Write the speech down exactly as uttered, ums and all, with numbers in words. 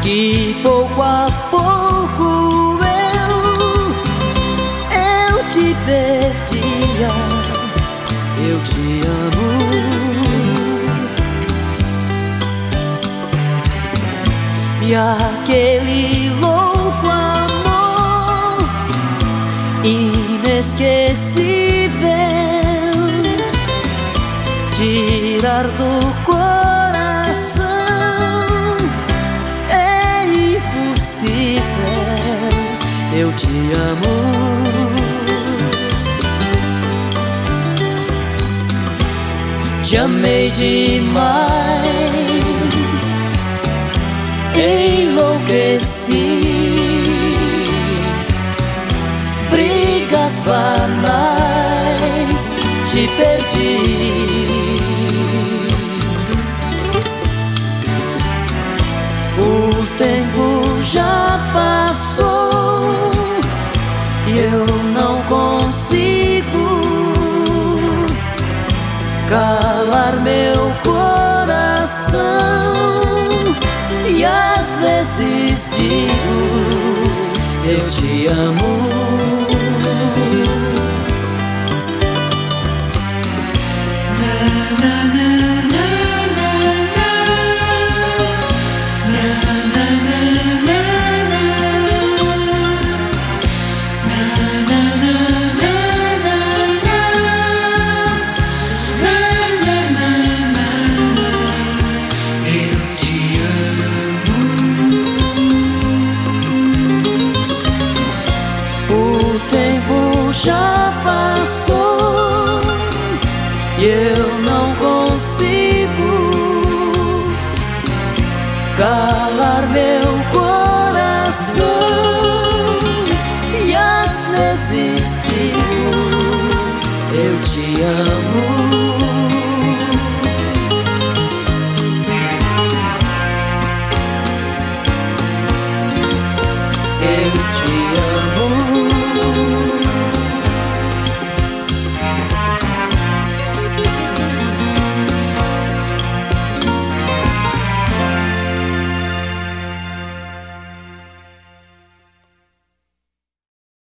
que pouco a pouco eu, eu te perdia. Eu te amo. E aquele louco amor inesquecível, tirar do coração é impossível. Eu te amo. Te amei demais, enlouqueci. Brigas banais, te perdi. O tempo já passou e eu não consigo calar meu coração. E às vezes digo, eu te amo. O tempo já passou e eu não consigo calar meu coração. E às vezes digo, eu te amo.